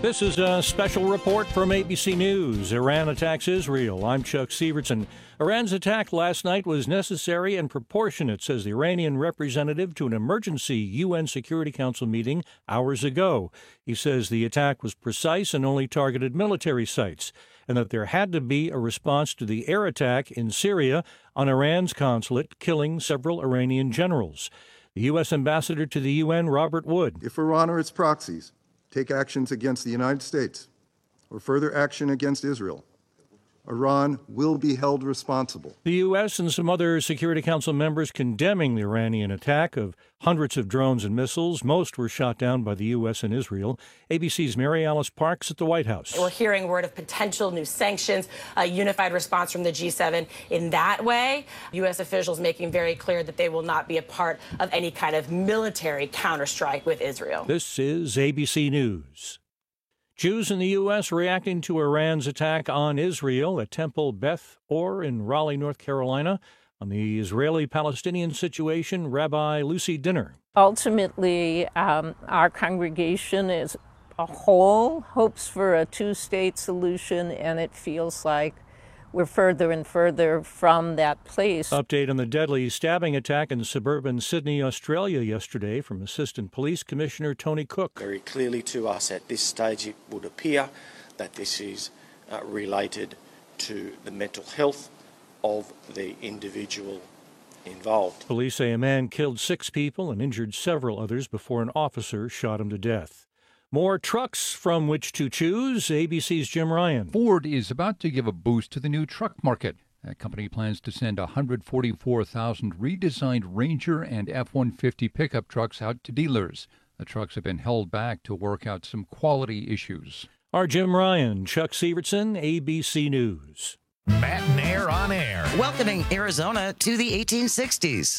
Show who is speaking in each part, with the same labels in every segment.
Speaker 1: This is a special report from ABC News. Iran attacks Israel. I'm Chuck Sievertson. Iran's attack last night was necessary and proportionate, says the Iranian representative to an emergency UN Security Council meeting hours ago. He says the attack was precise and only targeted military sites, and that there had to be a response to the air attack in Syria on Iran's consulate, killing several Iranian generals. The U.S. ambassador to the UN, Robert Wood.
Speaker 2: If Iran or its proxies take actions against the United States or further action against Israel, Iran will be held responsible.
Speaker 1: The U.S. and some other Security Council members condemning the Iranian attack of hundreds of drones and missiles. Most were shot down by the U.S. and Israel. ABC's Mary Alice Parks at the White House.
Speaker 3: We're hearing word of potential new sanctions, a unified response from the G7 in that way. U.S. officials making very clear that they will not be a part of any kind of military counterstrike with Israel.
Speaker 1: This is ABC News. Jews in the U.S. reacting to Iran's attack on Israel at Temple Beth Or in Raleigh, North Carolina. On the Israeli-Palestinian situation, Rabbi Lucy Dinner.
Speaker 4: Ultimately, our congregation as a whole hopes for a two-state solution, and it feels like we're further and further from that place.
Speaker 1: Update on the deadly stabbing attack in suburban Sydney, Australia yesterday from Assistant Police Commissioner Tony Cook.
Speaker 5: Very clearly to us at this stage it would appear that this is related to the mental health of the individual involved.
Speaker 1: Police say a man killed 6 people and injured several others before an officer shot him to death. More trucks from which to choose. ABC's Jim Ryan.
Speaker 6: Ford is about to give a boost to the new truck market. That company plans to send 144,000 redesigned Ranger and F-150 pickup trucks out to dealers. The trucks have been held back to work out some quality issues.
Speaker 1: Our Jim Ryan, Chuck Sievertson, ABC News.
Speaker 7: Matt and Air on Air.
Speaker 8: Welcoming Arizona to the 1860s.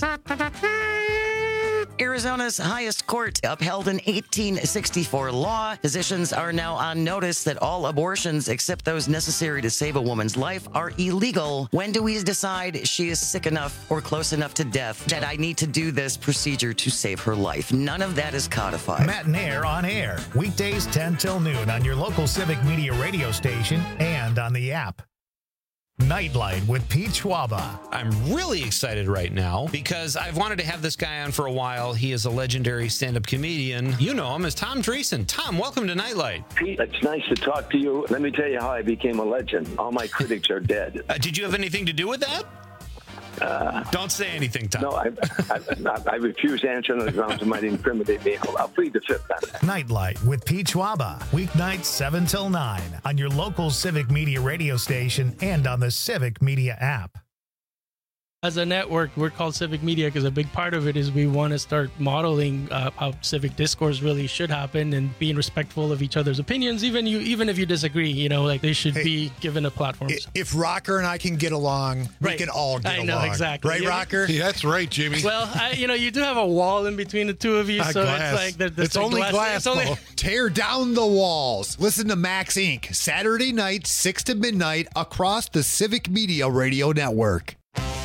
Speaker 8: Arizona's highest court upheld an 1864 law. Physicians are now on notice that all abortions except those necessary to save a woman's life are illegal. When do we decide she is sick enough or close enough to death that I need to do this procedure to save her life? None of that is codified.
Speaker 7: Matt and Air on Air. Weekdays 10 till noon on your local Civic Media radio station and on the app. Nightlight with Pete Schwaba.
Speaker 9: I'm really excited right now because I've wanted to have this guy on for a while. He is a legendary stand-up comedian. You know him as Tom Dreesen. Tom, welcome to Nightlight.
Speaker 10: Pete, it's nice to talk to you. Let me tell you how I became a legend. All my critics are dead.
Speaker 9: Did you have anything to do with that? Don't say anything, Tom.
Speaker 10: No, I refuse to answer on the grounds it might incriminate me. I'll plead the fifth on that.
Speaker 7: Nightlight with Pete Schwaba. Weeknights 7 till 9 on your local Civic Media radio station and on the Civic Media app.
Speaker 11: As a network, we're called Civic Media because a big part of it is we want to start modeling how civic discourse really should happen and being respectful of each other's opinions, even if you disagree. You know, like they should be given a platform.
Speaker 12: If Rocker and I can get along, we can all get along. I know,
Speaker 11: exactly.
Speaker 12: Right, Rocker?
Speaker 13: Yeah, that's right, Jimmy.
Speaker 11: Well, you do have a wall in between the two of you, so
Speaker 12: glass.
Speaker 11: it's like
Speaker 12: it's only glass. Tear down the walls. Listen to Max Inc. Saturday night, 6 to midnight across the Civic Media Radio Network.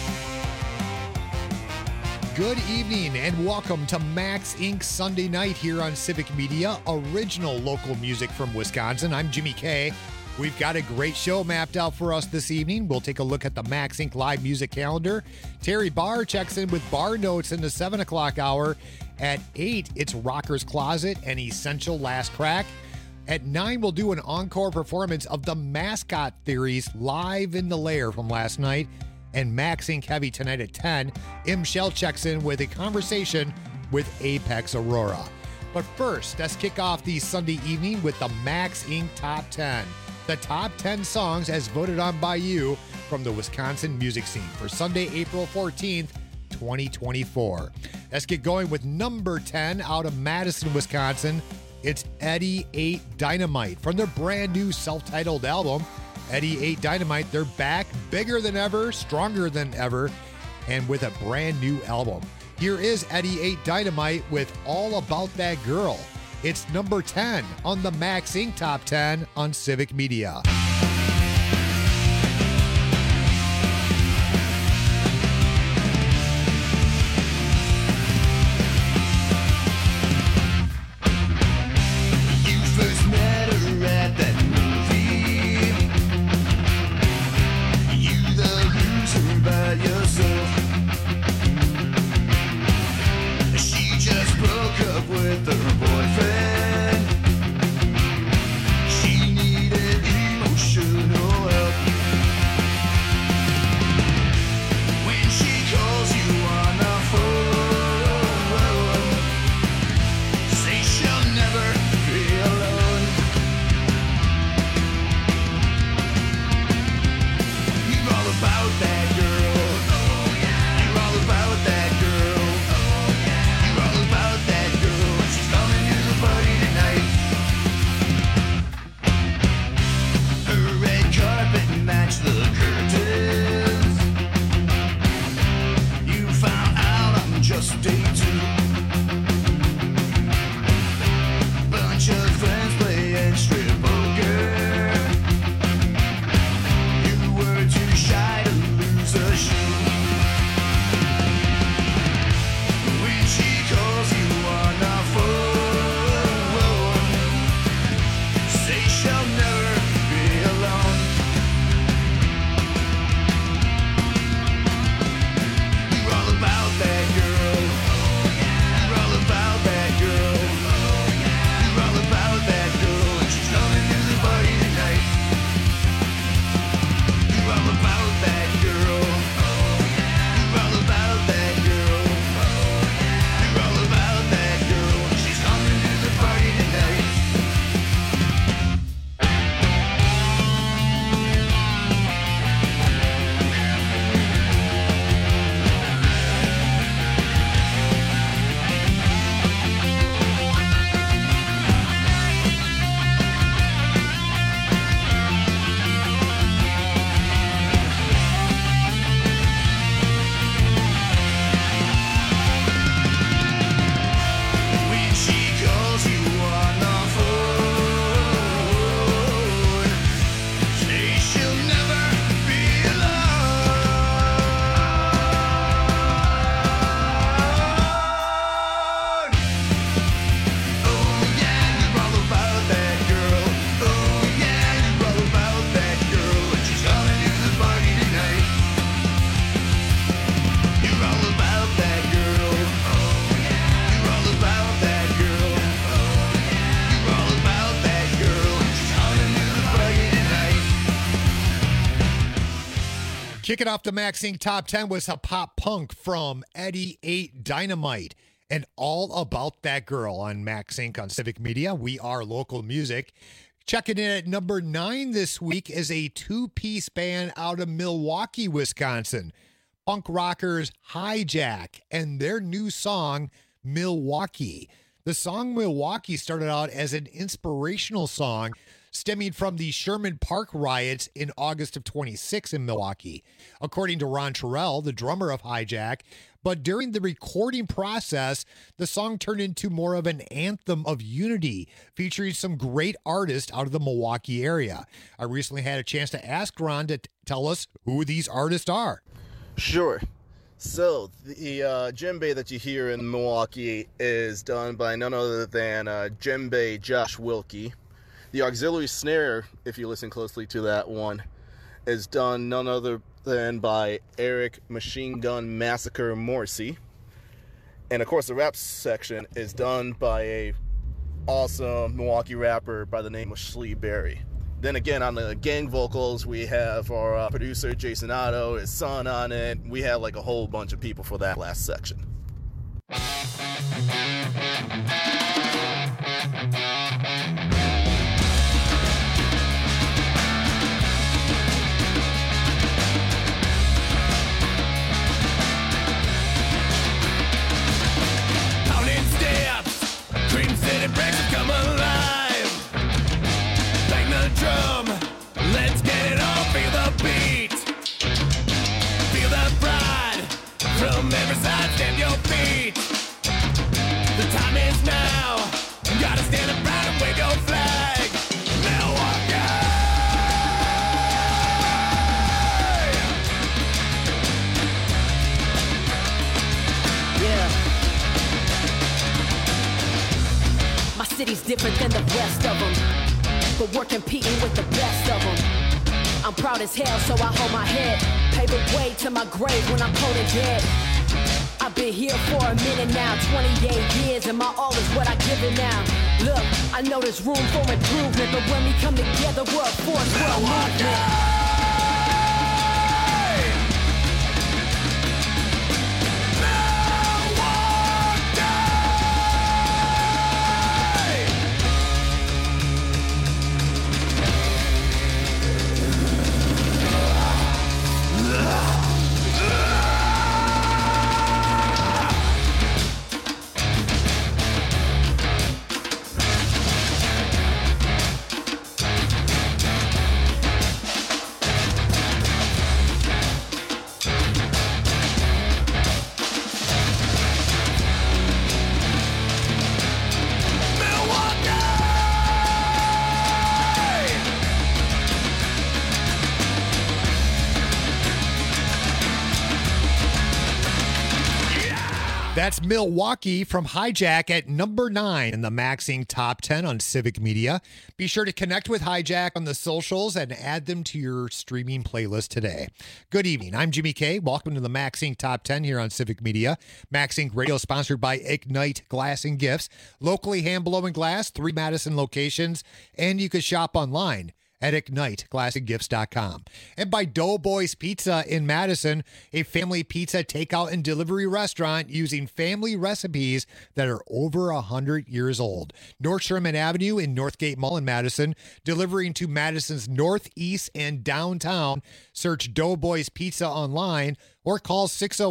Speaker 12: Good evening and welcome to Max Inc. Sunday night here on Civic Media, original local music from Wisconsin. I'm Jimmy K. We've got a great show mapped out for us this evening. We'll take a look at the Max Inc. live music calendar. Terry Barr checks in with bar notes in the 7 o'clock hour. At 8, it's Rocker's Closet and Essential Last Crack. At 9, we'll do an encore performance of the Mascot Theories live in the Lair from last night. And Max Inc. Heavy tonight at 10. M. Shell checks in with a conversation with Apex Aurora. But first, let's kick off the Sunday evening with the Max Inc. Top 10. The top 10 songs as voted on by you from the Wisconsin music scene for Sunday, April 14th, 2024. Let's get going with number 10 out of Madison, Wisconsin. It's Eddie 8 Dynamite from their brand new self-titled album. Eddie 8 Dynamite, they're back, bigger than ever, stronger than ever, and with a brand new album. Here is Eddie 8 Dynamite with All About That Girl. It's number 10 on the Max Inc. Top 10 on Civic Media.
Speaker 14: You first met her
Speaker 12: Kicking off the Max Inc. Top 10 was a pop punk from Eddie 8 Dynamite and All About That Girl on Max Inc. on Civic Media. We are local music. Checking in at number 9 this week is a two-piece band out of Milwaukee, Wisconsin. Punk rockers Hijack and their new song, Milwaukee. The song Milwaukee started out as an inspirational song stemming from the Sherman Park riots in August of 26 in Milwaukee, according to Ron Terrell, the drummer of Hijack. But during the recording process, the song turned into more of an anthem of unity, featuring some great artists out of the Milwaukee area. I recently had a chance to ask Ron to tell us who these artists are.
Speaker 13: Sure. So, the djembe that you hear in Milwaukee is done by none other than djembe Josh Wilkie. The auxiliary snare, if you listen closely to that one, is done none other than by Eric Machine Gun Massacre Morrissey. And of course, the rap section is done by a awesome Milwaukee rapper by the name of Shlee Berry. Then again, on the gang vocals, we have our producer Jason Otto, his son on it. We have like a whole bunch of people for that last section.
Speaker 14: Come alive, bang the drum, let's get it on, feel the beat, feel the pride, from every side, stamp your feet, the time is now, you gotta stand up proud and wave your flag, Milwaukee!
Speaker 15: Yeah. My city's different than the rest of them, but we're competing with the best of them. I'm proud as hell, so I hold my head, pave the way to my grave when I'm cold and dead. I've been here for a minute now, 28 years, and my all is what I give it now. Look, I know there's room for improvement, but when we come together, we're a force, we're a movement.
Speaker 12: That's Milwaukee from Hijack at number 9 in the Max Inc. Top 10 on Civic Media. Be sure to connect with Hijack on the socials and add them to your streaming playlist today. Good evening. I'm Jimmy K. Welcome to the Max Inc. Top 10 here on Civic Media. Max Inc. Radio sponsored by Ignite Glass and Gifts. Locally hand-blowing glass, 3 Madison locations, and you can shop online at IgniteGlassandGifts.com. And by Doughboys Pizza in Madison, a family pizza takeout and delivery restaurant using family recipes that are over 100 years old. North Sherman Avenue in Northgate Mall in Madison, delivering to Madison's northeast and downtown. Search Doughboys Pizza online or call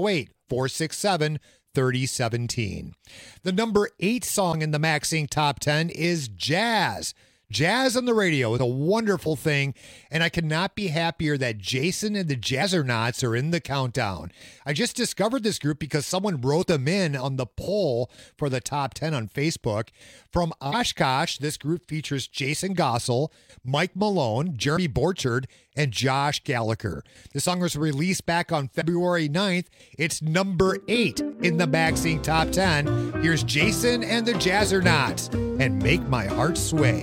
Speaker 12: 608-467-3017. The number 8 song in the Max Inc. Top 10 is Jazz. Jazz on the radio is a wonderful thing, and I could not be happier that Jason and the Jazzernauts are in the countdown. I just discovered this group because someone wrote them in on the poll for the top 10 on Facebook. From Oshkosh, this group features Jason Gossel, Mike Malone, Jeremy Borchard, and Josh Gallagher. The song was released back on February 9th. It's number 8 in the Max Inc. Top 10. Here's Jason and the Jazzernauts and Make My Heart Sway.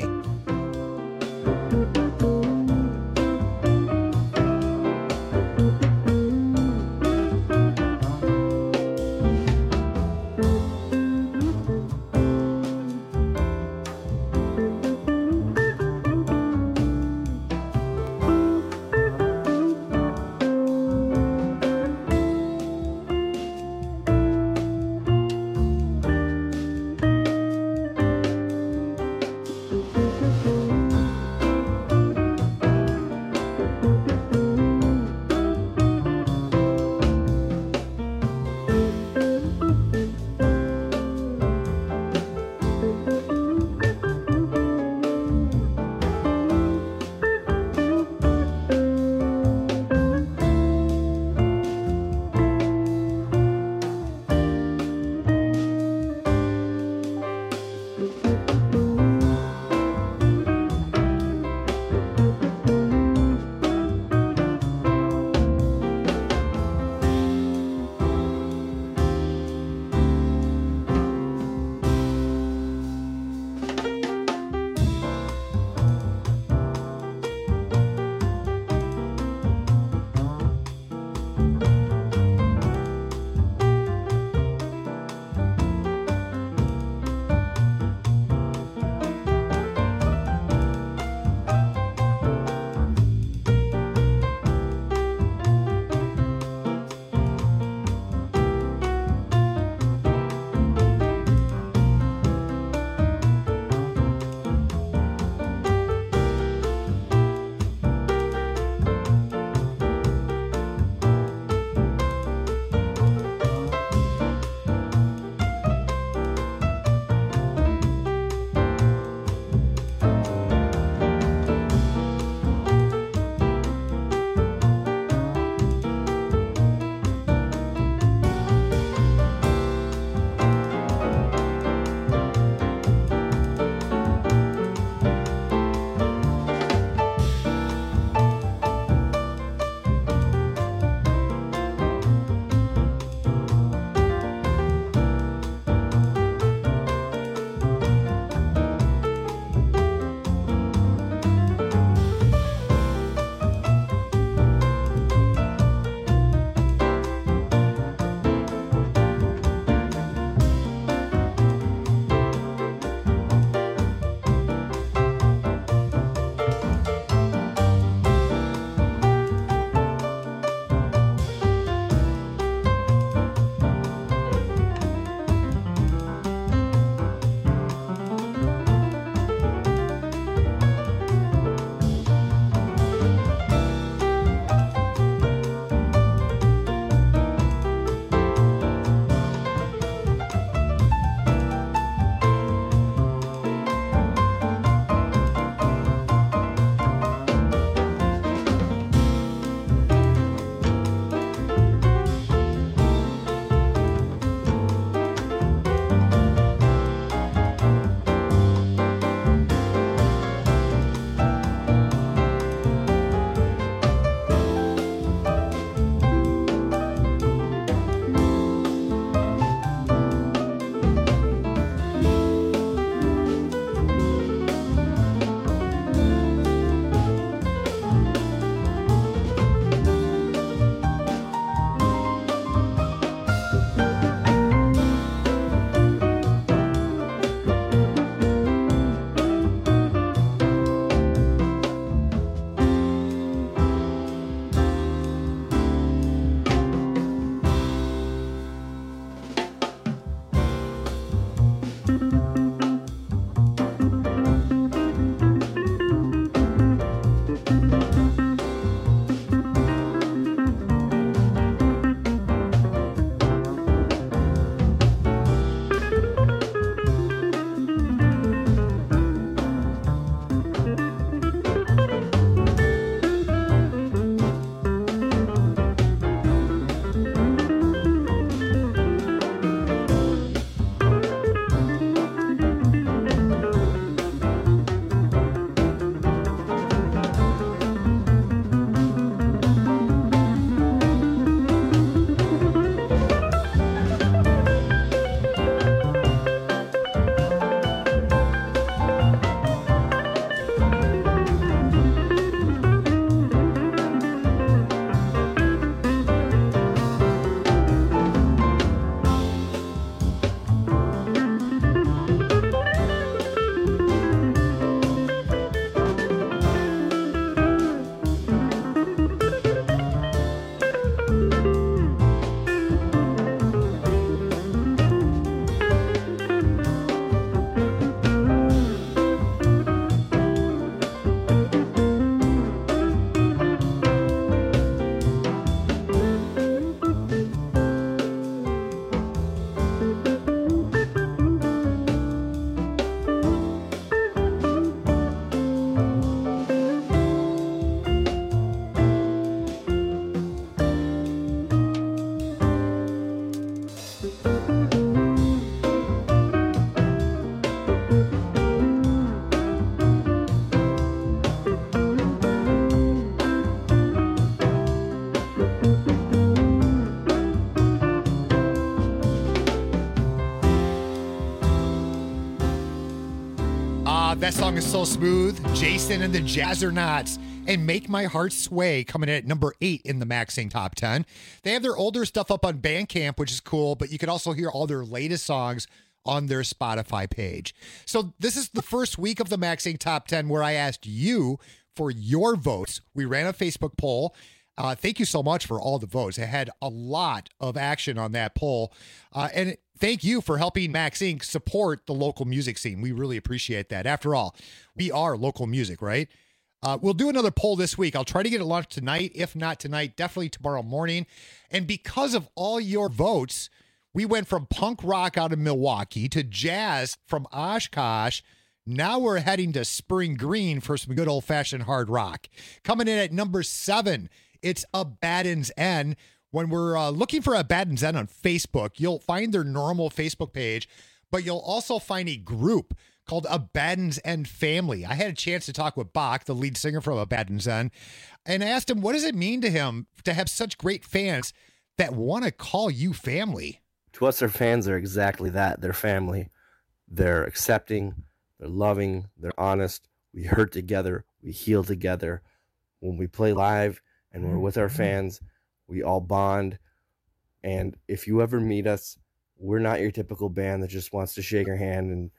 Speaker 12: that song is so smooth. Jason and the Jazzernauts and Make My Heart Sway coming in at number 8 in the MaxSing Top 10. They have their older stuff up on Bandcamp, which is cool, but you can also hear all their latest songs on their Spotify page. So this is the first week of the MaxSing Top 10 where I asked you for your votes. We ran a Facebook poll. Thank you so much for all the votes. It had a lot of action on that poll. And thank you for helping Max Inc. support the local music scene. We really appreciate that. After all, we are local music, right? We'll do another poll this week. I'll try to get it launched tonight. If not tonight, definitely tomorrow morning. And because of all your votes, we went from punk rock out of Milwaukee to jazz from Oshkosh. Now we're heading to Spring Green for some good old-fashioned hard rock. Coming in at number 7, it's Abaddon's End. When we're looking for Abaddon's End on Facebook, you'll find their normal Facebook page, but you'll also find a group called Abaddon's End Family. I had a chance to talk with Bach, the lead singer from Abaddon's End, and asked him, what does it mean to him to have such great fans that want to call you family?
Speaker 16: To us, our fans are exactly that. They're family. They're accepting, they're loving, they're honest. We hurt together, we heal together. When we play live and we're with our fans, we all bond. And if you ever meet us, we're not your typical band that just wants to shake your hand. And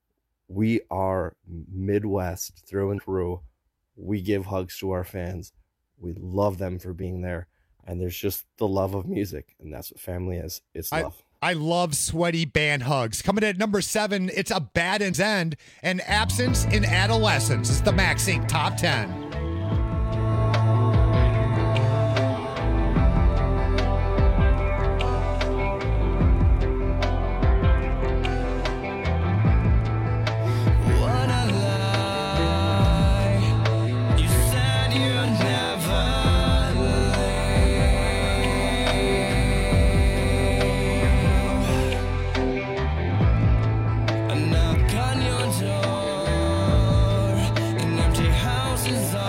Speaker 16: we are Midwest through and through. We give hugs to our fans. We love them for being there. And there's just the love of music. And that's what family is. It's love.
Speaker 12: I love sweaty band hugs. Coming in at number 7, it's Abaddon's End and Absence in Adolescence. It's the Max Inc. Top 10.
Speaker 14: Is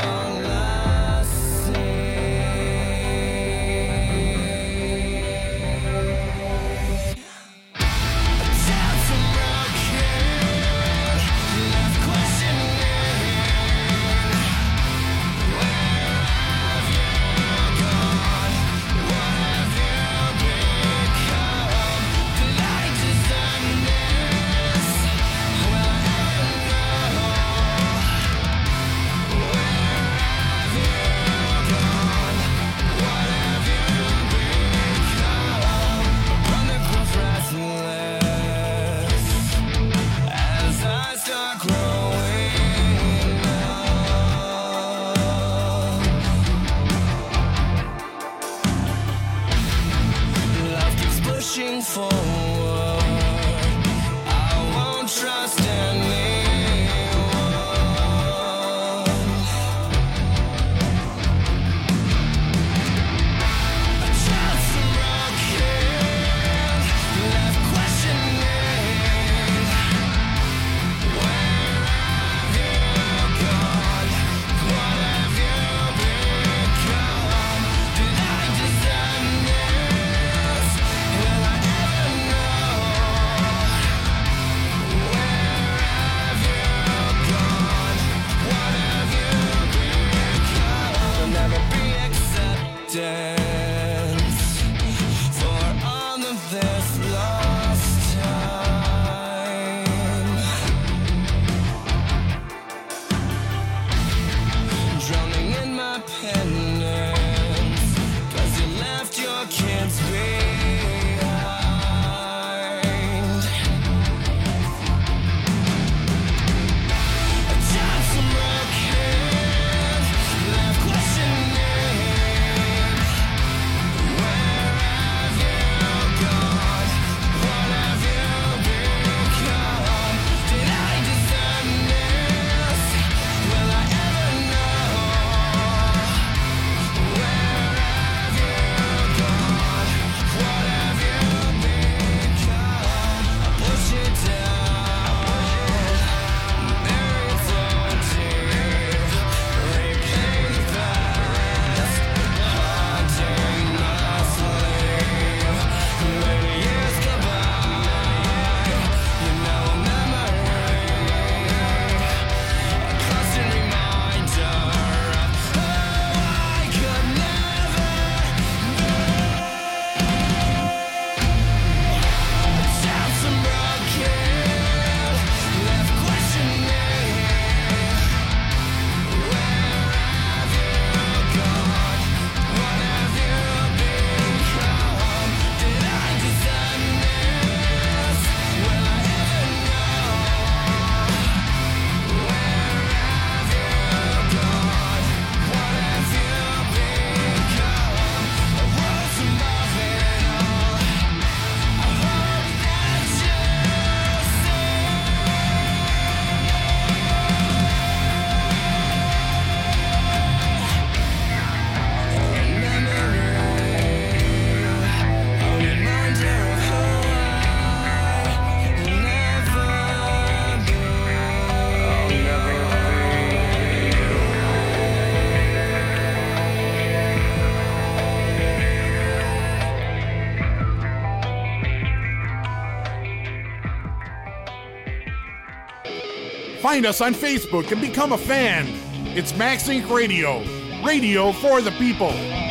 Speaker 17: Find us on Facebook and become a fan. It's Max Inc. Radio. Radio for the people.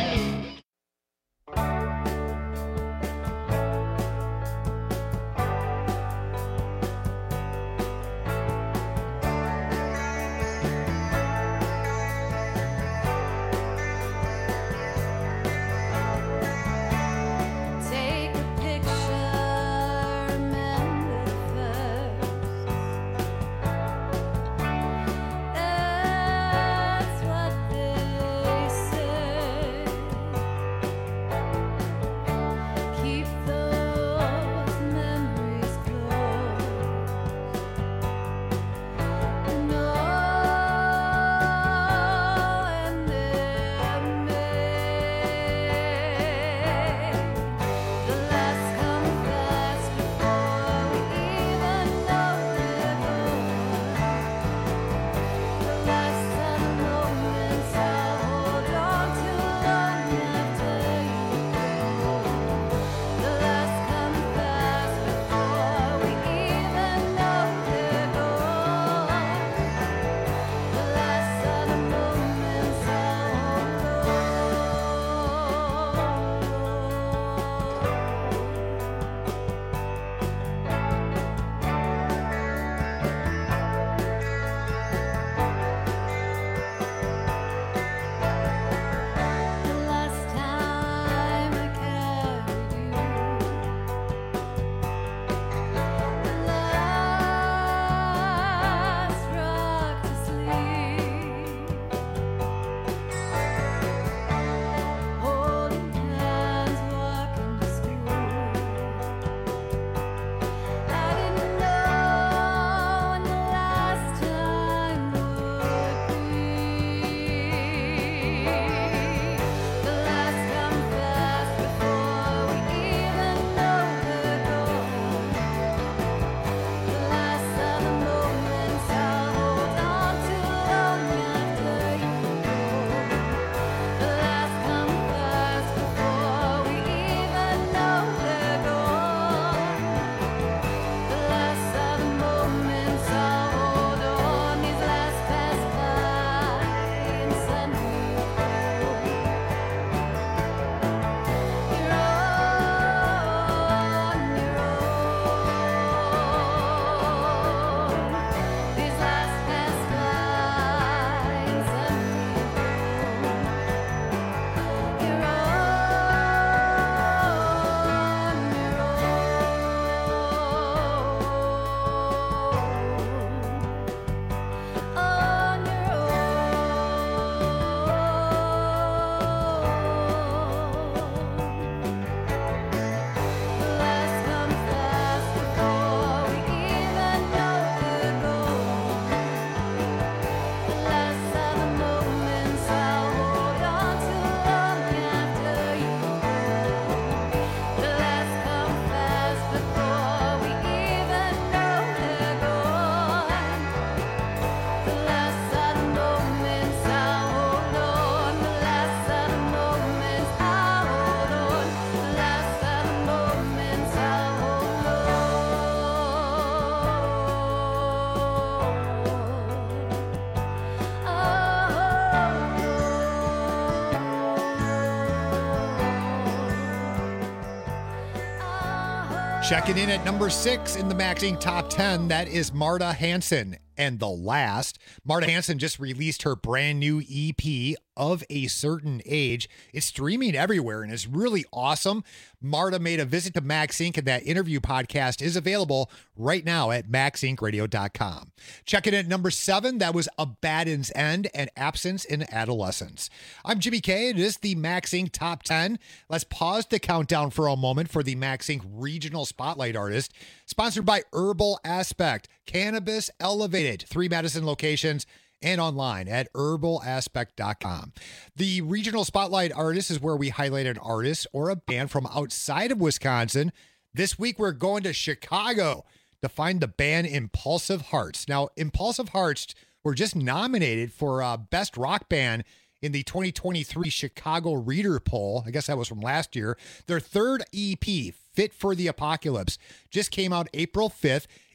Speaker 12: Checking in at number 6 in the Max Inc. Top 10, that is Marta Hanson and The Last. Marta Hanson just released her brand new EP, Of a Certain Age. It's streaming everywhere and it's really awesome. Marta made a visit to Max Inc. and that interview podcast is available right now at maxincradio.com. Checking in at number 7, that was Abaddon's End and Absence in Adolescence. I'm Jimmy K. It is the Max Inc. Top 10. Let's pause the countdown for a moment for the Max Inc. Regional Spotlight Artist, sponsored by Herbal Aspect, Cannabis Elevated, 3 Madison locations, and online at herbalaspect.com. The Regional Spotlight Artist is where we highlight an artist or a band from outside of Wisconsin. This week, we're going to Chicago to find the band Impulsive Hearts. Now, Impulsive Hearts were just nominated for Best Rock Band in the 2023 Chicago Reader Poll. I guess that was from last year. Their third EP, Fit for the Apocalypse, just came out April 5th.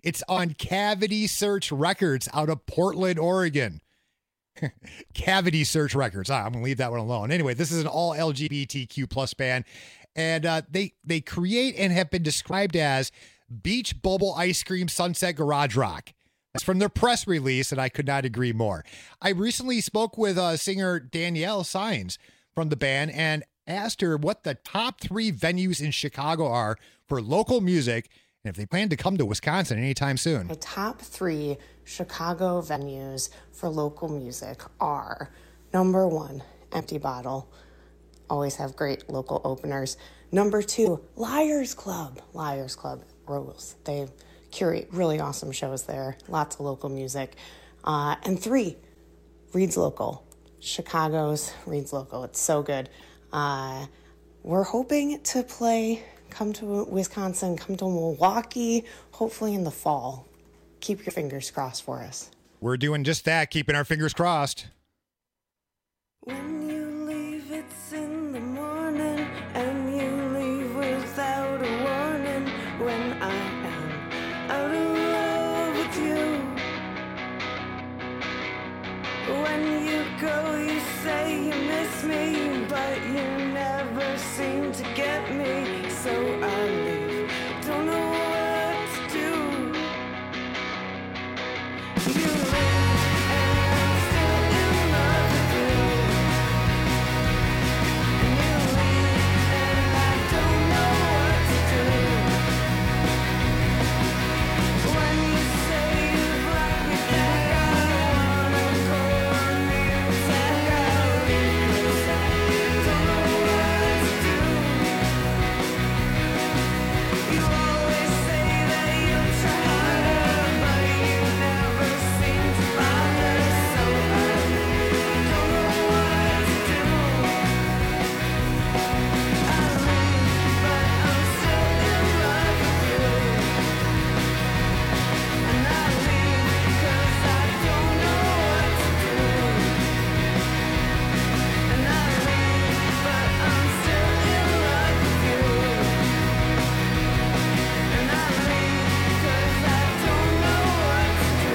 Speaker 12: It's on Cavity Search Records out of Portland, Oregon. Cavity Search Records. I'm going to leave that one alone. Anyway, this is an all LGBTQ plus band, and they create and have been described as beach bubble ice cream sunset garage rock. That's from their press release, and I could not agree more. I recently spoke with singer Danielle Saenz from the band and asked her what the top 3 venues in Chicago are for local music and if they plan to come to Wisconsin anytime soon.
Speaker 18: The top 3 Chicago venues for local music are, number 1, Empty Bottle. Always have great local openers. Number 2, Liars Club. Liars Club rules. They curate really awesome shows there. Lots of local music. And 3, Reed's Local. Chicago's Reed's Local. It's so good. We're hoping to come to Wisconsin, come to Milwaukee, hopefully in the fall. Keep your fingers crossed for us.
Speaker 12: We're doing just that, keeping our fingers crossed.
Speaker 18: When you leave, it's in the morning, and you leave without a warning. When I am out of love with you. When you go, you say you miss me, but you never seem to get me. So I leave, don't know what to do. You leave, and I'm still in love with you. And you leave, and I don't know what to do. When you say you'd like me back, I wanna go on the attack. I'll leave, 'cause I don't know what to do. You always say that you'll try harder, but you never seem to bother. So I don't know what to do. I leave, but I'm still in love with you. And I leave 'cause I don't know what to do. And I leave, but I'm still in love with you. And I leave 'cause I don't know what to do.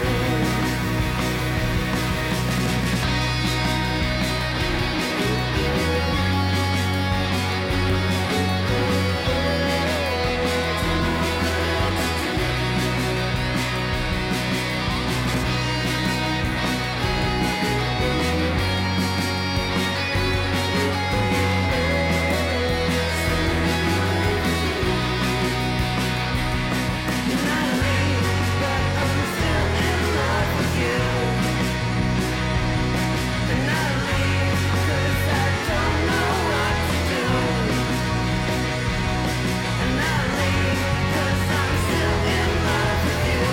Speaker 18: And I leave, but I'm still in love with you. And I leave 'cause I don't know what to do. And I leave 'cause I'm still in love with you.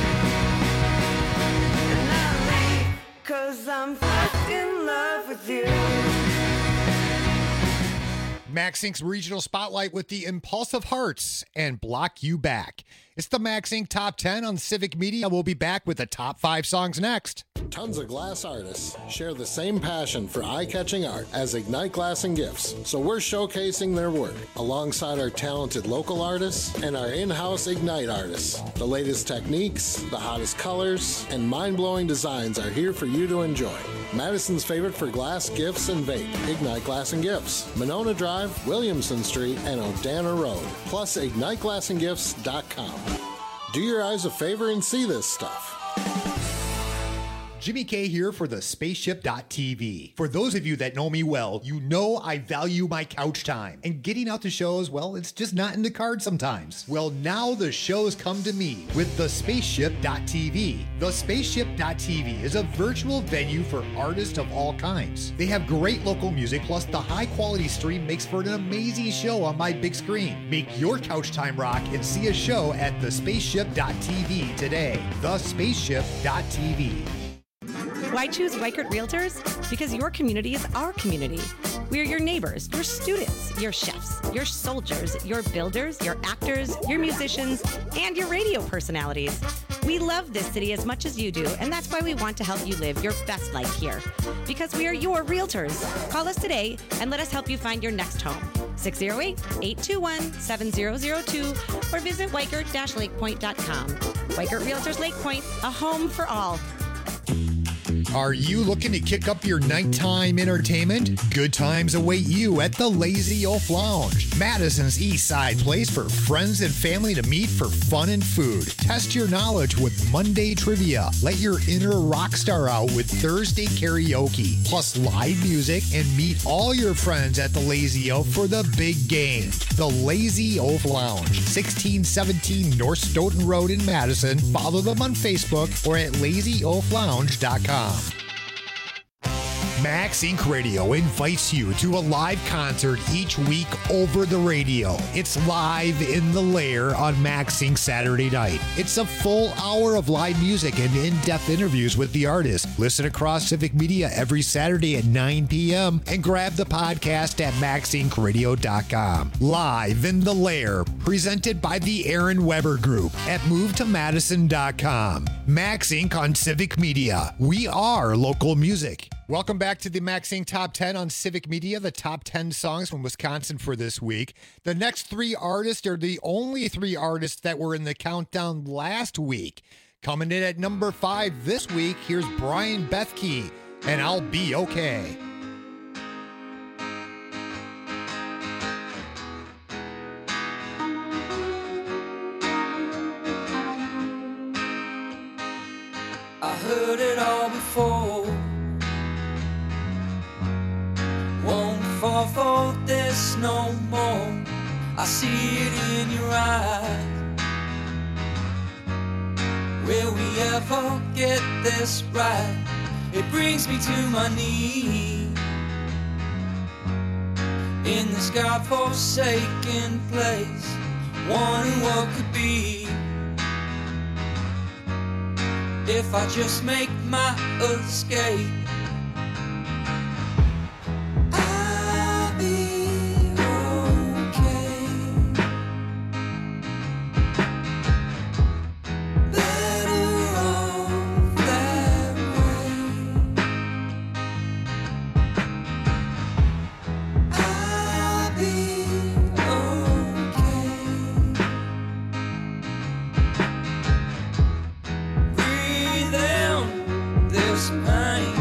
Speaker 18: And I leave 'cause I'm in love with you.
Speaker 12: Max Inc.'s regional spotlight with the Impulsive Hearts and Block You Back. It's the Max Inc. Top 10 on Civic Media. We'll be back with the top 5 songs next.
Speaker 19: Tons of glass artists share the same passion for eye-catching art as Ignite Glass and Gifts, so we're showcasing their work alongside our talented local artists and our in-house Ignite artists. The latest techniques, the hottest colors, and mind-blowing designs are here for you to enjoy. Madison's favorite for glass, gifts, and vape, Ignite Glass and Gifts, Monona Drive, Williamson Street, and Odana Road, plus IgniteGlassandGifts.com. Do your eyes a favor and see this stuff.
Speaker 12: Jimmy K here for the Spaceship.tv. For those of you that know me well, you know I value my couch time. And getting out to shows, well, it's just not in the cards sometimes. Well, now the shows come to me with the Spaceship.tv. The Spaceship.tv is a virtual venue for artists of all kinds. They have great local music, plus the high quality stream makes for an amazing show on my big screen. Make your couch time rock and see a show at the Spaceship.tv today. The Spaceship.tv.
Speaker 20: Why choose Weichert Realtors? Because your community is our community. We are your neighbors, your students, your chefs, your soldiers, your builders, your actors, your musicians, and your radio personalities. We love this city as much as you do, and that's why we want to help you live your best life here. Because we are your realtors. Call us today and let us help you find your next home. 608-821-7002 or visit Weikert-lakepoint.com. Weikert Realtors Lake Point, a home for all.
Speaker 12: Are you looking to kick up your nighttime entertainment? Good times await you at the Lazy Oaf Lounge, Madison's East Side place for friends and family to meet for fun and food. Test your knowledge with Monday trivia. Let your inner rock star out with Thursday karaoke, plus live music, and meet all your friends at the Lazy Oaf for the big game. The Lazy Oaf Lounge, 1617 North Stoughton Road in Madison. Follow them on Facebook or at lazyoaflounge.com. Max Inc. Radio invites you to a live concert each week over the radio. It's Live in the Lair on Max Inc. Saturday night. It's a full hour of live music and in-depth interviews with the artist. Listen across Civic Media every Saturday at 9 p.m. and grab the podcast at maxincradio.com. Live in the Lair, presented by the Aaron Weber Group at movetomadison.com. Max Inc. on Civic Media. We are local music. Welcome back to the Max Inc. Top 10 on Civic Media, the top 10 songs from Wisconsin for this week. The next three artists are the only three artists that were in the countdown last week. Coming in at number 5 this week, here's Brian Bethke, and I'll Be Okay.
Speaker 14: I heard it all before. Won't fall for this no more. I see it in your eyes. Will we ever get this right? It brings me to my knees in this God-forsaken place, wondering what could be if I just make my escape. I'll be okay. Better off that way. I'll be okay. Breathe in this pain.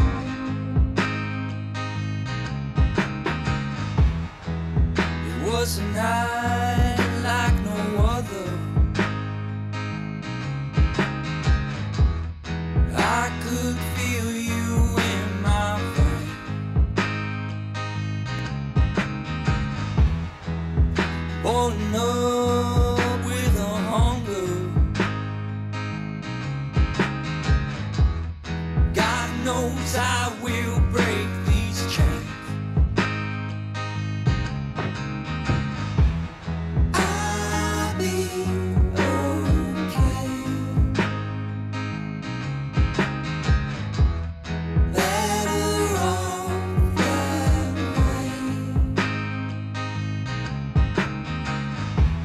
Speaker 14: It was a night like no other. I could feel you in my veins. Boiling up with a hunger. God knows I will break these chains. I'll be okay. Better off that way.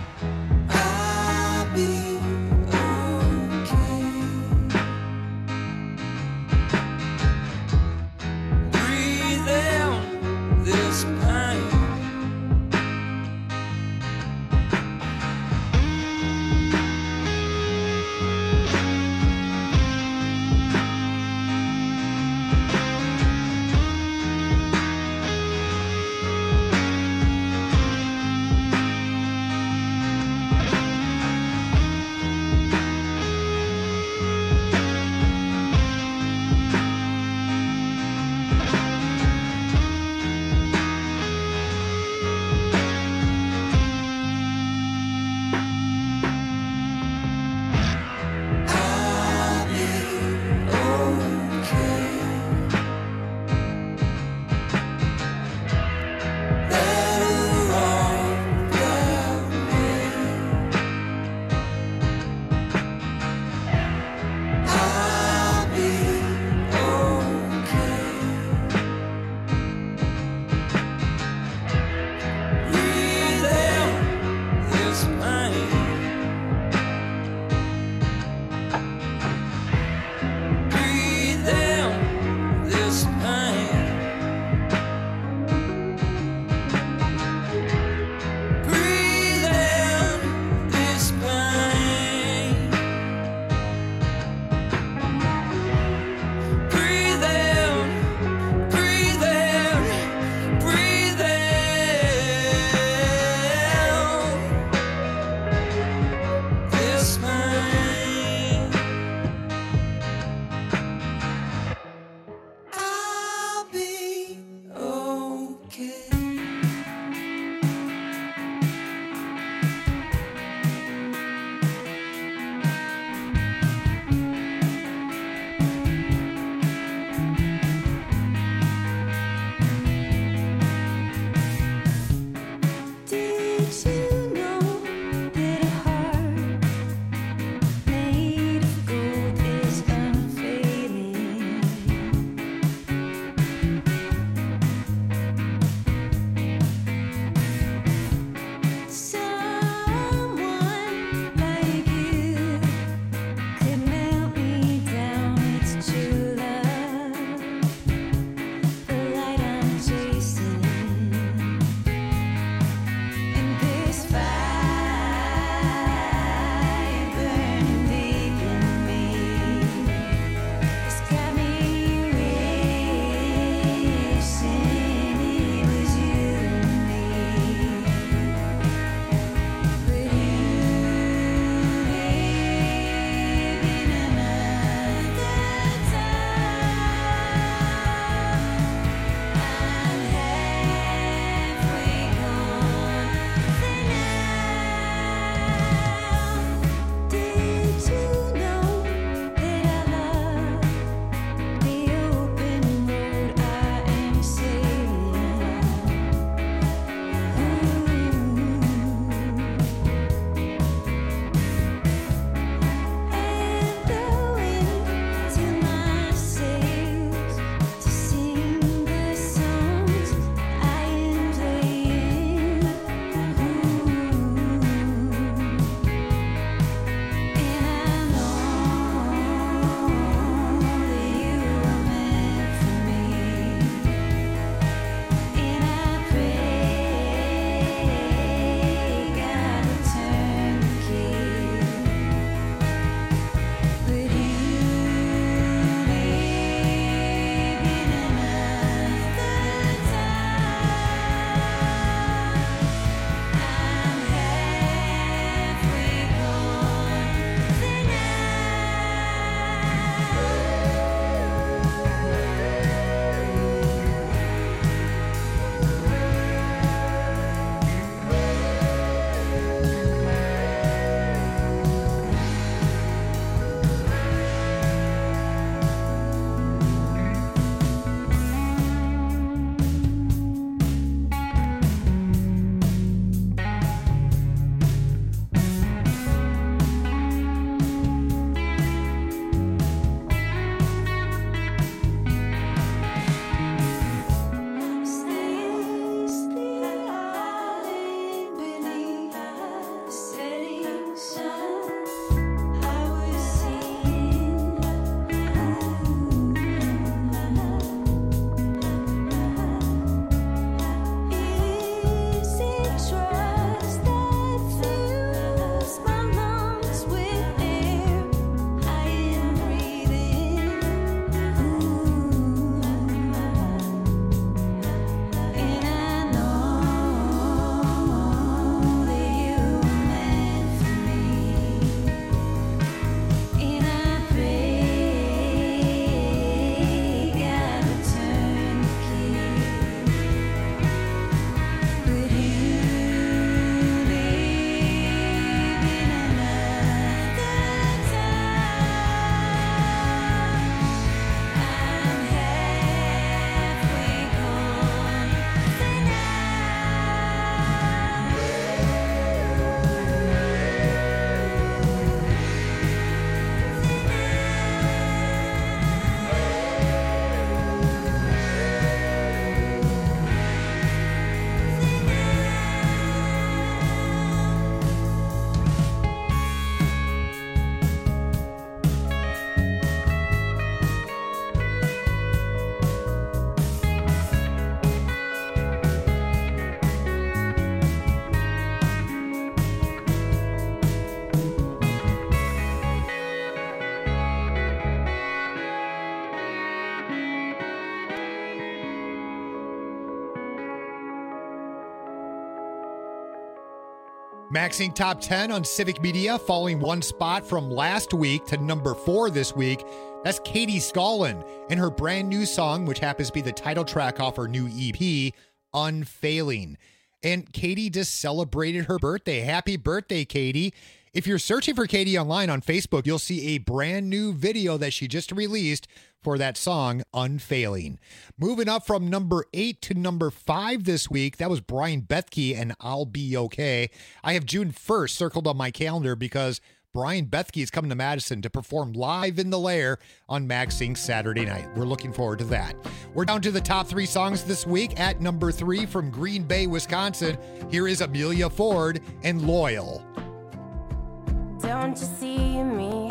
Speaker 12: Maxing Top 10 on Civic Media, falling one spot from last week to number 4 this week. That's Katie Scollin and her brand new song, which happens to be the title track off her new EP, Unfailing. And Katie just celebrated her birthday. Happy birthday, Katie. If you're searching for Katie online on Facebook, you'll see a brand new video that she just released for that song, Unfailing. Moving up from number 8 to number 5 this week, that was Brian Bethke and I'll Be Okay. I have June 1st circled on my calendar because Brian Bethke is coming to Madison to perform live in the Lair on Maxing Saturday night. We're looking forward to that. We're down to the top 3 songs this week. At number 3 from Green Bay, Wisconsin, here is Amelia Ford and Loyal.
Speaker 21: Don't you see me?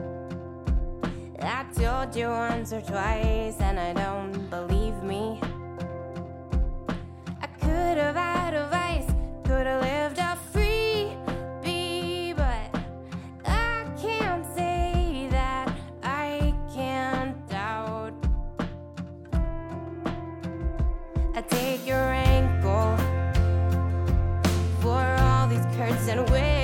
Speaker 21: I told you once or twice and I don't believe me. I could have had advice, could have lived a free bee, but I can't say that I can't doubt. I take your ankle for all these curves and ways.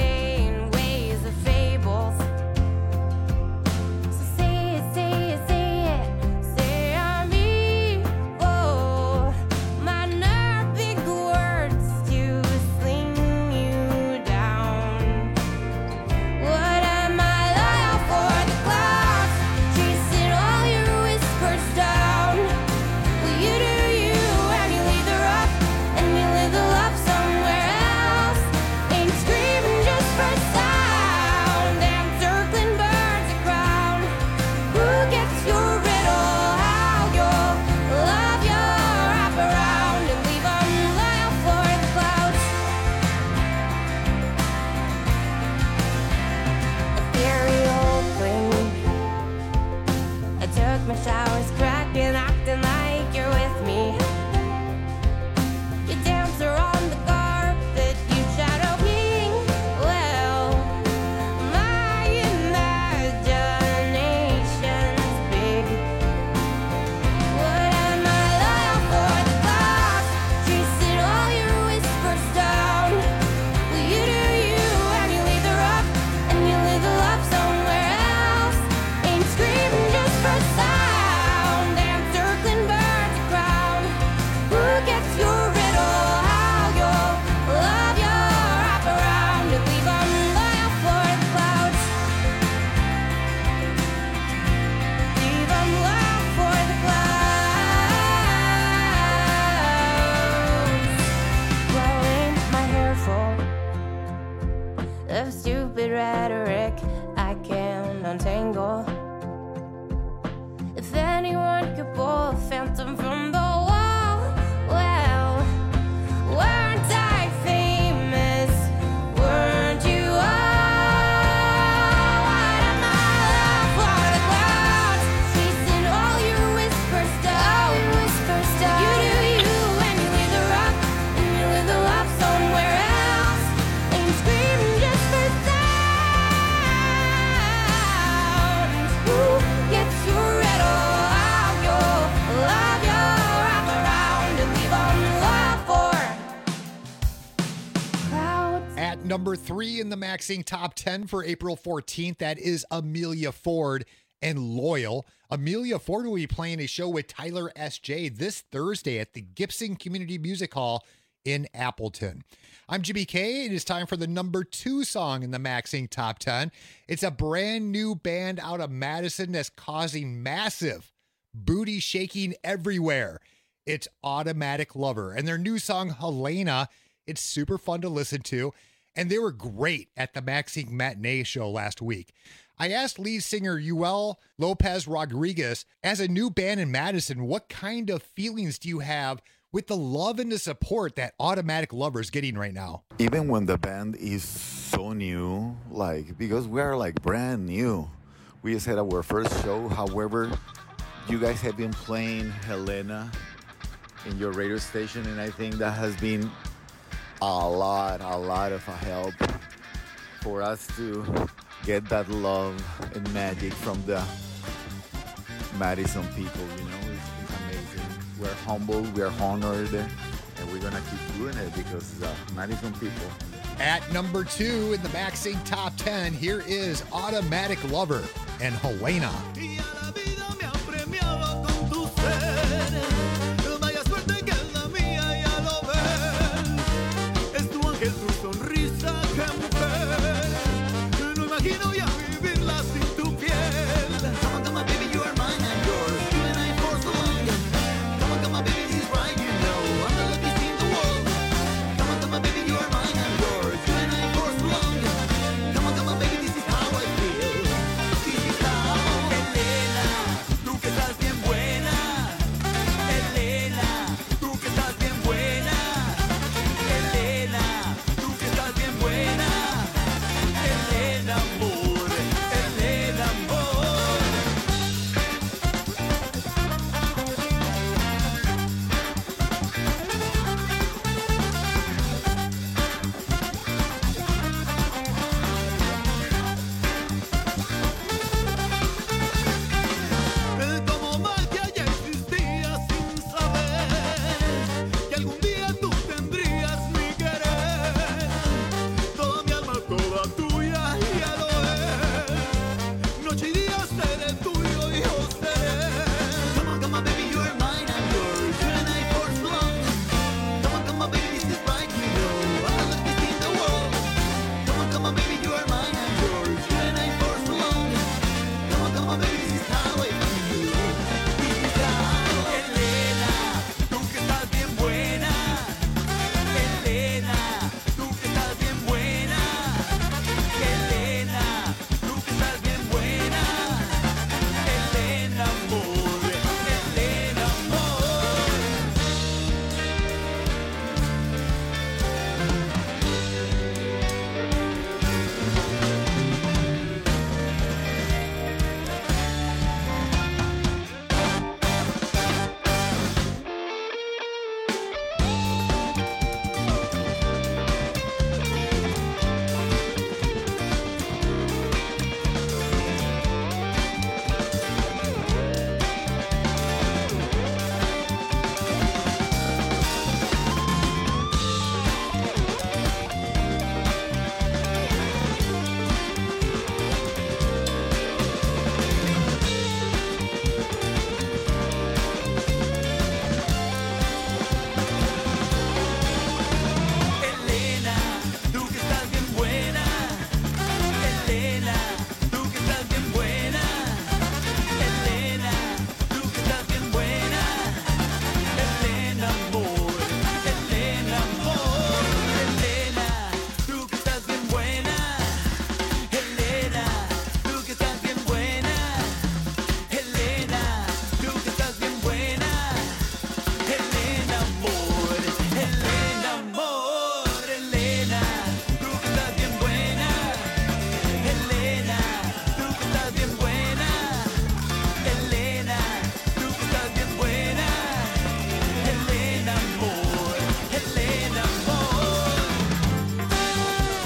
Speaker 12: Number 3 in the Maxing Top 10 for April 14th, that is Amelia Ford and Loyal. Amelia Ford will be playing a show with Tyler S.J. this Thursday at the Gibson Community Music Hall in Appleton. I'm Jimmy K. It is time for the number 2 song in the Maxing Top 10. It's a brand new band out of Madison that's causing massive booty shaking everywhere. It's Automatic Lover, and their new song, Helena, it's super fun to listen to. And they were great at the Maxing Matinee show last week. I asked lead singer Yuel Lopez Rodriguez, as a new band in Madison, what kind of feelings do you have with the love and the support that Automatic Lover is getting right now?
Speaker 22: Even when the band is so new, because we are brand new. We just had our first show. However, you guys have been playing Helena in your radio station, and I think that has been a lot of help for us to get that love and magic from the Madison people. It's amazing. We're humbled, we're honored, and we're gonna keep doing it because the Madison people
Speaker 12: At number 2 in the Max Inc. Top 10, here is Automatic Lover and Helena.
Speaker 14: Vaya suerte que es la mía, ya lo ves. Es tu ángel, tu sonrisa, qué mujer. No imagino ya vivirla sin tu piel. Come on, come on, baby, you are mine and yours. You and I for so long. Come on, baby, this is right, you know. I'm the luckiest in the world. Come on, baby, you are mine and yours. You and I for so long. Come on, baby, this is how I feel. This is how. Elena, tú que estás bien buena. Elena, tú que estás bien buena. Elena, tú que estás bien buena. Elena, amor. Elena, amor. Como magia ya existía sin saber que algún día tú tendrías mi querer. Toda mi alma, toda tuya, ya lo es. Noche y día seré tuyo y yo seré. Come on, baby, you are mine and yours. You and I for so long. Come on, baby, this is right, you know. I'm the luckiest in the world. Come on, baby, you are mine and yours. You and I for so long. Come on, baby, this is how I feel. This is how. Elena, tú que estás bien buena. Elena, tú que estás bien buena. Elena, tú que estás bien buena. Elena, amor. Elena, Elena, tú que estás bien buena. Elena, tú que estás bien buena. Elena, tú que estás bien buena. Elena, amor. Elena, amor. Elena, tú que estás bien buena. Elena, tú que estás bien buena. Elena, tú que estás bien buena. Elena, amor. Elena, amor. Elena, tú que estás bien buena. Elena, tú que estás bien buena. Elena, tú que estás bien buena. Elena, amor. Elena, amor.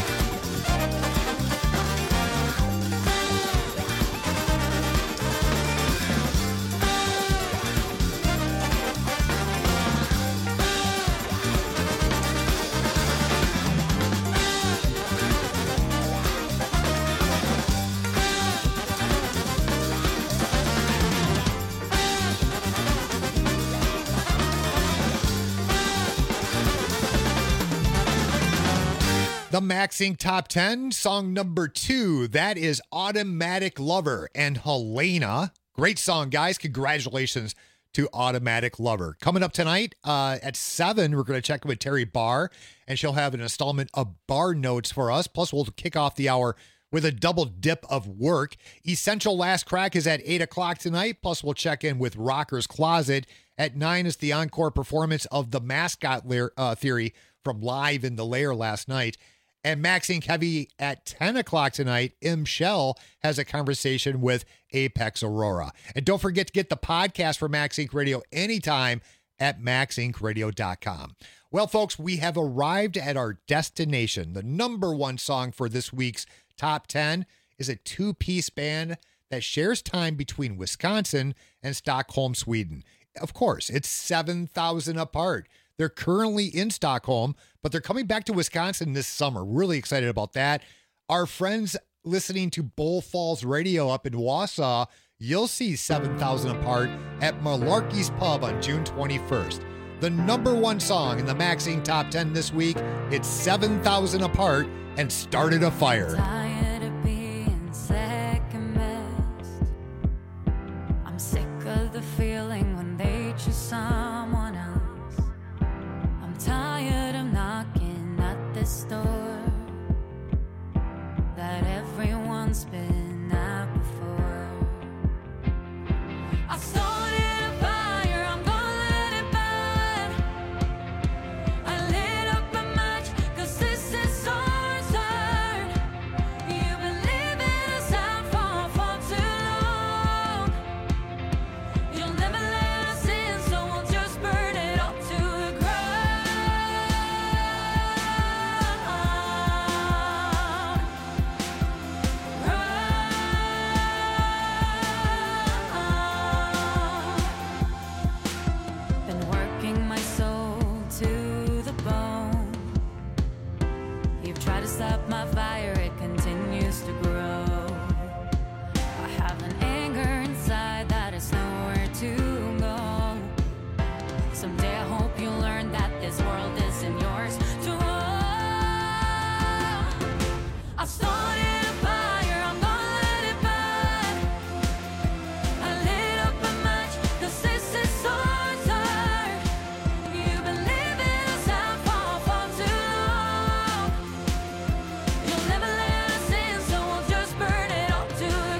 Speaker 12: The Max Inc. Top 10, song number 2. That is Automatic Lover and Helena. Great song, guys. Congratulations to Automatic Lover. Coming up tonight at 7, we're going to check in with Terry Barr, and she'll have an installment of Bar Notes for us. Plus, we'll kick off the hour with a double dip of work. Essential Last Crack is at 8 o'clock tonight. Plus, we'll check in with Rocker's Closet. At 9 is the encore performance of The Mascot Theory from Live in the Lair last night. And Max Inc. Heavy at 10 o'clock tonight, M. Shell has a conversation with Apex Aurora. And don't forget to get the podcast for Max Inc. Radio anytime at maxincradio.com. Well, folks, we have arrived at our destination. The number one song for this week's Top 10 is a two-piece band that shares time between Wisconsin and Stockholm, Sweden. Of course, it's 7,000 apart. They're currently in Stockholm, but they're coming back to Wisconsin this summer. Really excited about that. Our friends listening to Bull Falls Radio up in Wausau, you'll see 7,000 Apart at Malarkey's Pub on June 21st. The number one song in the Max Inc. Top 10 this week, it's 7,000 Apart and Started a Fire.
Speaker 2: Tired of being second best. I'm sick of the feeling when they choose someone else. I'm tired of knocking at this door that everyone's been at before. I started a fire, I'm gonna let it burn. I lit up a match, 'cause this is our turn. You've been living us out for too long. You'll never let us in, so we'll just burn it all to the ground. Been working my soul to the bone. You've tried to stop my fire, it continues to grow. I have an anger inside that is nowhere to go. Someday I hope you learn that this world isn't yours to own. I started a fire, I'm gonna let it burn. I lit up a match, 'cause this is our turn. You've been living us out for too long. You'll never let us in, so we'll just burn it all to the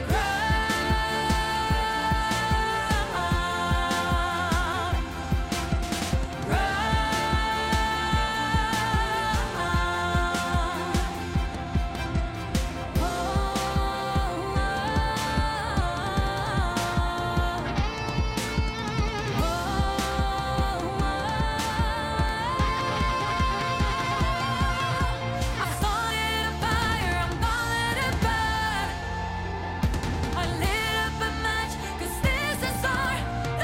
Speaker 2: I started a fire, I'm gonna let it burn. I lit up a match, 'cause this is our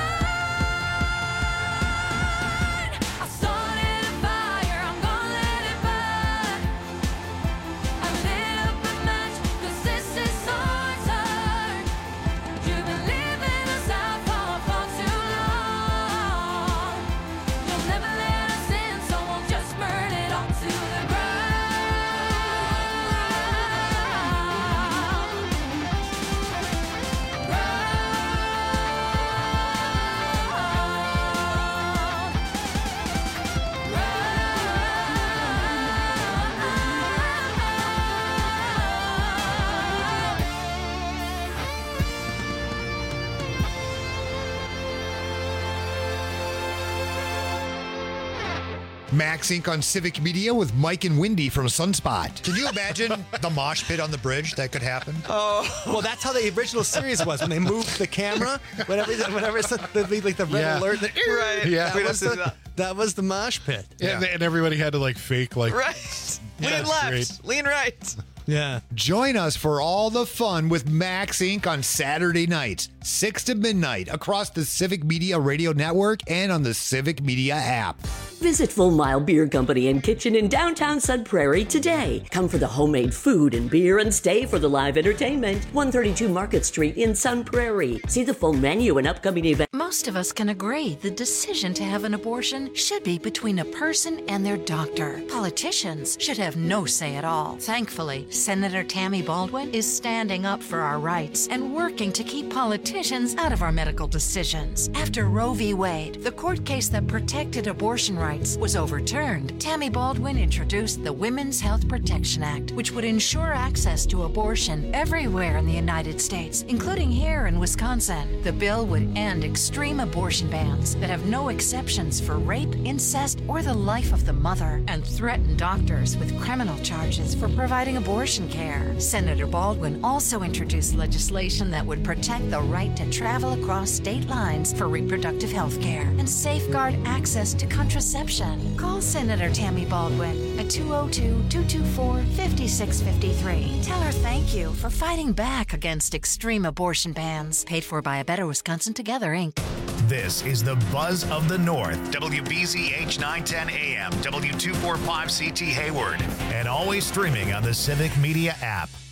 Speaker 2: turn. I started a fire, I'm gonna let it burn. I lit up a match, 'cause this is our turn. You've been living us out for too long. You'll never let us in, so we'll just burn it all to the ground.
Speaker 12: Max Inc. on Civic Media with Mike and Wendy from Sunspot.
Speaker 3: Can you imagine the mosh pit on the bridge that could happen?
Speaker 23: Oh, well, that's how the original series was when they moved the camera. Whenever it's like the red alert,
Speaker 3: Right. Yeah.
Speaker 23: that was the mosh pit.
Speaker 17: Yeah. And everybody had to like fake like
Speaker 23: Right.
Speaker 3: Lean
Speaker 17: That's
Speaker 3: left,
Speaker 17: great.
Speaker 3: lean right.
Speaker 23: Yeah.
Speaker 12: Join us for all the fun with Max Inc. on Saturday nights, 6 to midnight, across the Civic Media Radio Network and on the Civic Media app.
Speaker 24: Visit Full Mile Beer Company and Kitchen in downtown Sun Prairie today. Come for the homemade food and beer and stay for the live entertainment. 132 Market Street in Sun Prairie. See the full menu and upcoming events.
Speaker 25: Most of us can agree the decision to have an abortion should be between a person and their doctor. Politicians should have no say at all. Thankfully, Senator Tammy Baldwin is standing up for our rights and working to keep politicians out of our medical decisions. After Roe v. Wade, the court case that protected abortion rights was overturned, Tammy Baldwin introduced the Women's Health Protection Act, which would ensure access to abortion everywhere in the United States, including here in Wisconsin. The bill would end extreme abortion bans that have no exceptions for rape, incest, or the life of the mother, and threaten doctors with criminal charges for providing abortion care. Senator Baldwin also introduced legislation that would protect the right to travel across state lines for reproductive health care and safeguard access to contraception. Call Senator Tammy Baldwin at 202-224-5653. Tell her thank you for fighting back against extreme abortion bans. Paid for by A Better Wisconsin Together, Inc.
Speaker 7: This is the Buzz of the North, WBZH 910 AM, W245CT Hayward, and always streaming on the Civic Media app.